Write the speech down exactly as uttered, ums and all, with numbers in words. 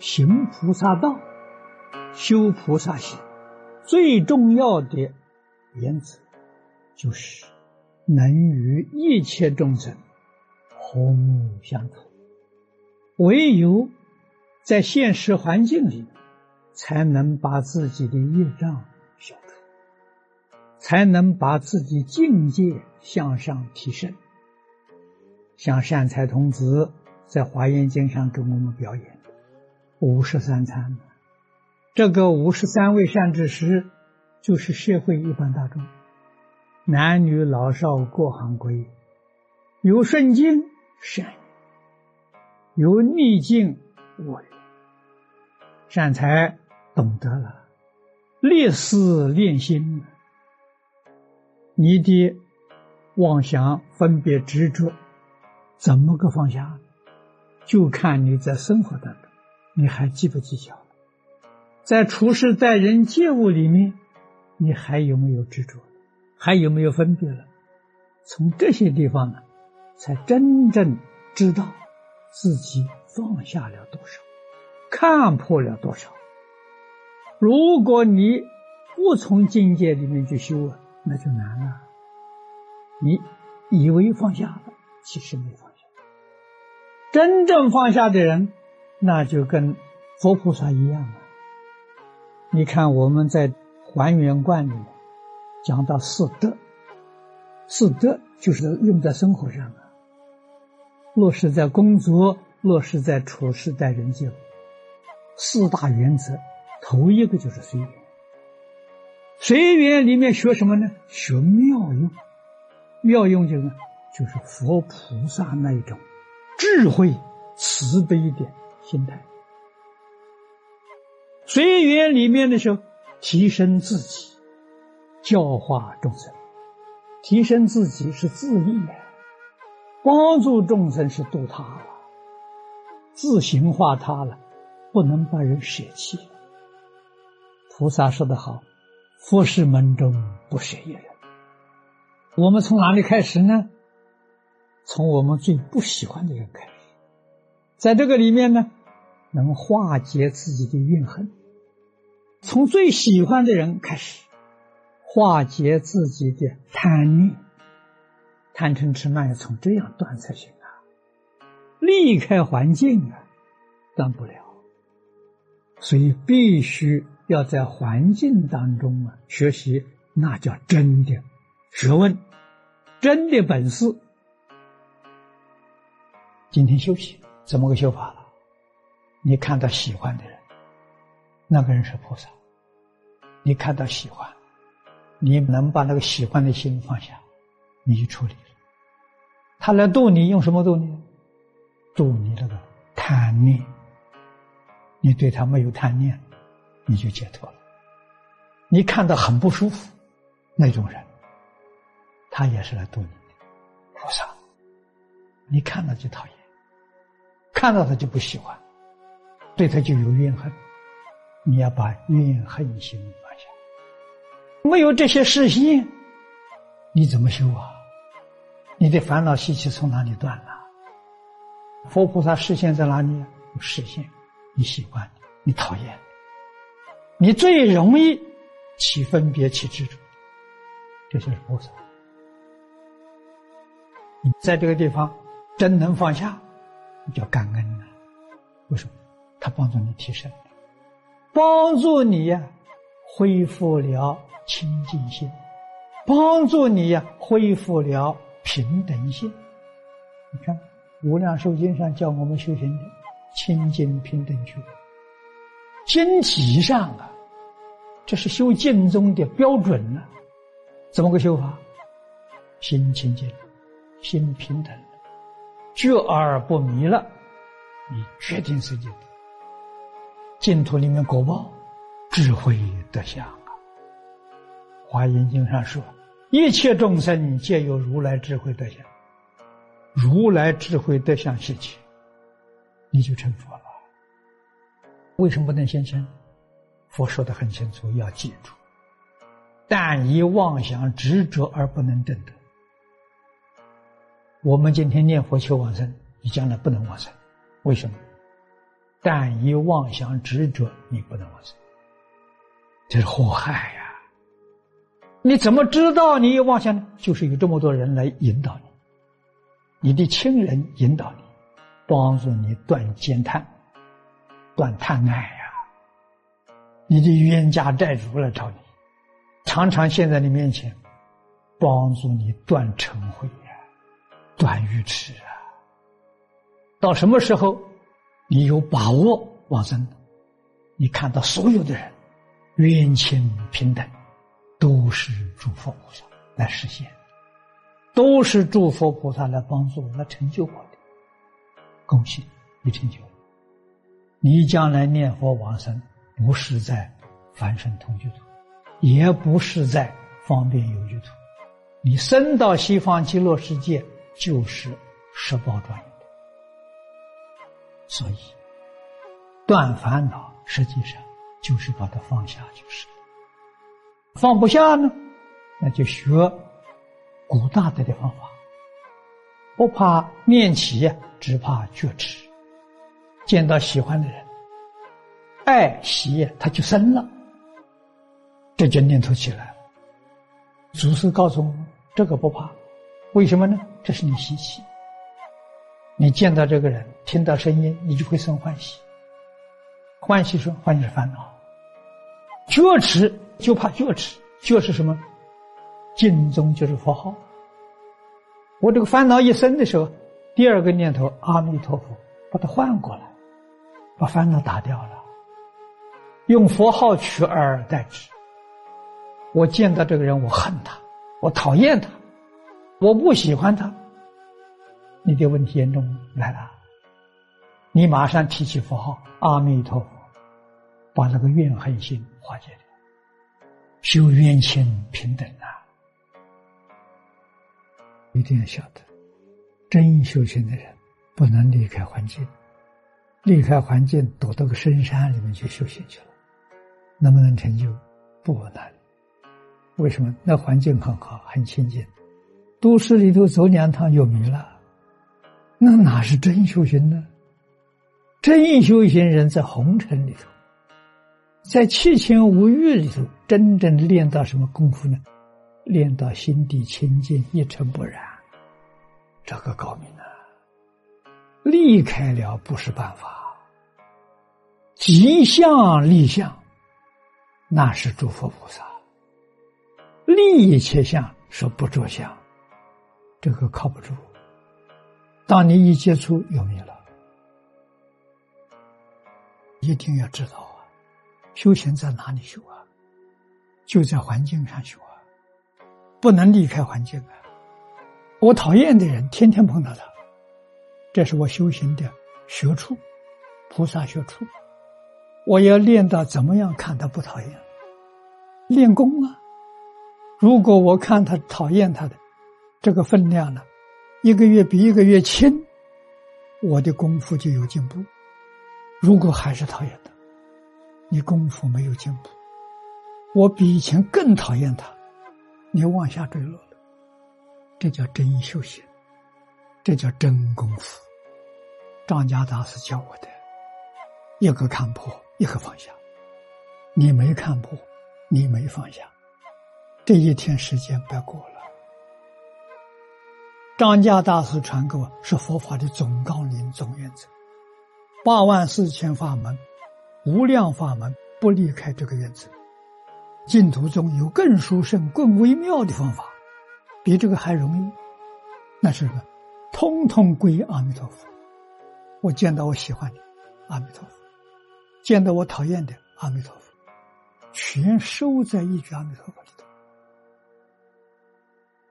行菩萨道，修菩萨行，最重要的原则就是能与一切众生和睦相处。唯有在现实环境里，才能把自己的业障消除，才能把自己境界向上提升。像善财童子在华严经上给我们表演五十三参，这个五十三位善知识就是社会一般大众，男女老少各行各业，有顺境善缘，有逆境恶缘。善财懂得了，立思练心了，你的妄想分别执着怎么个放下？就看你在生活当中你还记不记巧了，在处事待人接物里面你还有没有执着，还有没有分别了？从这些地方呢，才真正知道自己放下了多少，看破了多少。如果你不从境界里面去修啊，那就难了。你以为放下了，其实没放下。真正放下的人，那就跟佛菩萨一样了。你看我们在还原观里面讲到四德，四德就是用在生活上啊，落实在工作，落实在处事待人接物。四大原则，头一个就是随缘。随缘里面学什么呢？学妙用。妙用就是就是佛菩萨那一种智慧慈悲的心态。随缘里面的时候，提升自己，教化众生。提升自己是自利啊，帮助众生是度他了，自行化他了，不能把人舍弃。菩萨说得好，佛事门中不舍一人。我们从哪里开始呢？从我们最不喜欢的人开始，在这个里面呢，能化解自己的怨恨。从最喜欢的人开始，化解自己的贪念。贪嗔痴慢从这样断才行啊，离开环境啊，断不了。所以必须要在环境当中啊学习，那叫真的学问，真的本事。今天修行怎么个修法了？你看到喜欢的人，那个人是菩萨。你看到喜欢，你能把那个喜欢的心放下，你就处理了。他来度你，用什么度你？度你那个贪念。你对他没有贪念，你就解脱了。你看到很不舒服那种人，他也是来度你的菩萨。你看到就讨厌，看到他就不喜欢，对他就有怨恨，你要把怨恨心放下。没有这些视线，你怎么修啊？你的烦恼习气从哪里断了？佛菩萨视线在哪里？有视线，你喜欢，你讨厌，你最容易起分别起执着，这就是菩萨。你在这个地方真能放下，你叫感恩了。为什么？他帮助你提升，帮助你呀、啊、恢复了清净心，帮助你呀、啊、恢复了平等心。你看无量寿经上教我们修行的清净平等觉，经体上啊，这是修净宗的标准了。怎么个修法？心清净，心平等，觉而不迷了，你决定是净土。净土里面果报智慧德相啊。华严经上说，一切众生皆有如来智慧德相，如来智慧德相现起，你就成佛了。为什么不能现身？佛说得很清楚，要记住，但以妄想执着而不能证得。我们今天念佛求往生，你将来不能往生，为什么？ 但以妄想执着，你不能往生，这是祸害呀！你怎么知道你有妄想呢？就是有这么多人来引导你，你的亲人引导你，帮助你断奸贪，断贪爱呀！你的冤家债主来找你，常常现在你面前，帮助你断嗔恚呀，断愚痴啊！到什么时候你有把握往生呢？你看到所有的人冤亲平等，都是诸佛菩萨来实现，都是诸佛菩萨来帮助我，来成就我的。恭喜你成就了，你将来念佛往生，不是在凡圣同居土，也不是在方便有居土，你升到西方极乐世界就是十报庄严的。所以断烦恼实际上就是把它放下就是。放不下呢，那就学古大德的方法，不怕念起，只怕觉迟。见到喜欢的人，爱喜他就生了，这就念头起来了。祖师告诉我们，这个不怕，为什么呢？这是你习气。你见到这个人，听到声音，你就会生欢喜。欢喜说，欢喜是烦恼。觉迟就怕觉迟，觉是什么？净宗就是佛号。我这个烦恼一生的时候，第二个念头阿弥陀佛，把它换过来，把烦恼打掉了，用佛号取而代之。我见到这个人，我恨他，我讨厌他，我不喜欢他，你的问题严重来了，你马上提起佛号阿弥陀佛，把这个怨恨心化解掉，修冤亲平等啊！一定要晓得，真修行的人不能离开环境，离开环境躲到个深山里面去修行去了，能不能成就？不能。为什么？那环境很好，很清净，都市里头走两趟有迷了，那哪是真修行呢？真修行人在红尘里头，在七情五欲里头，真正练到什么功夫呢？练到心地清净，一尘不染，这个高明啊！离开了不是办法，即相立相，那是诸佛菩萨。立一切相是不着相，这个靠不住。当你一接触有迷了，一定要知道啊，修行在哪里修啊？就在环境上修啊，不能离开环境啊。我讨厌的人，天天碰到他，这是我修行的学处，菩萨学处。我要练到怎么样看他不讨厌，练功啊。如果我看他讨厌他的这个分量呢，一个月比一个月轻，我的功夫就有进步。如果还是讨厌他，你功夫没有进步。我比以前更讨厌他，你往下坠落了，这叫真修行，这叫真功夫。张家大师教我的，一个看破，一个放下。你没看破，你没放下，这一天时间不要过了。张家大师传给我是佛法的总纲领、总原则，八万四千法门，无量法门，不离开这个原则。净土中有更殊胜、更微妙的方法，比这个还容易。那是什么？通通归阿弥陀佛。我见到我喜欢的阿弥陀佛，见到我讨厌的阿弥陀佛，全收在一句阿弥陀佛里头。